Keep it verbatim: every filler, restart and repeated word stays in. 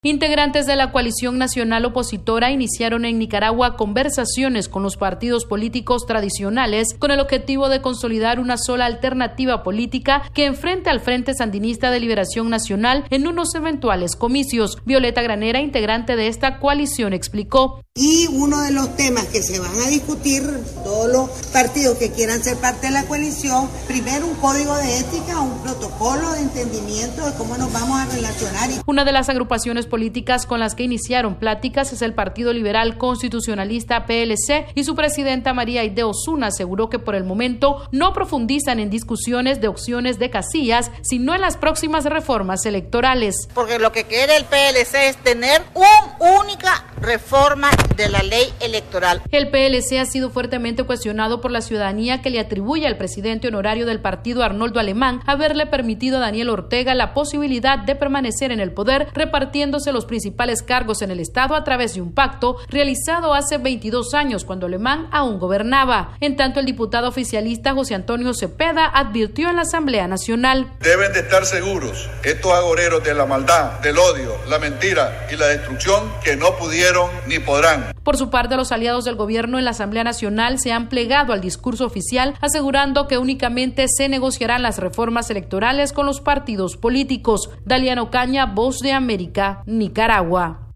Integrantes de la coalición nacional opositora iniciaron en Nicaragua conversaciones con los partidos políticos tradicionales con el objetivo de consolidar una sola alternativa política que enfrente al Frente Sandinista de Liberación Nacional en unos eventuales comicios. Violeta Granera, integrante de esta coalición, explicó. Y uno de los temas que se van a discutir, todos los partidos que quieran ser parte de la coalición, primero un código de ética, un protocolo de entendimiento de cómo nos vamos a relacionar. Una de las agrupaciones políticas con las que iniciaron pláticas es el Partido Liberal Constitucionalista P L C y su presidenta María Aide Osuna aseguró que por el momento no profundizan en discusiones de opciones de casillas, sino en las próximas reformas electorales. Porque lo que quiere el P L C es tener una única reforma de la ley electoral. El P L C ha sido fuertemente cuestionado por la ciudadanía que le atribuye al presidente honorario del partido, Arnoldo Alemán, haberle permitido a Daniel Ortega la posibilidad de permanecer en el poder repartiéndose los principales cargos en el Estado a través de un pacto realizado hace veintidós años cuando Alemán aún gobernaba. En tanto, el diputado oficialista José Antonio Cepeda advirtió en la Asamblea Nacional. Deben de estar seguros estos agoreros de la maldad, del odio, la mentira y la destrucción que no pudieron ni podrán. Por su parte, los aliados del gobierno en la Asamblea Nacional se han plegado al discurso oficial, asegurando que únicamente se negociarán las reformas electorales con los partidos políticos. Daliano Caña, Voz de América, Nicaragua.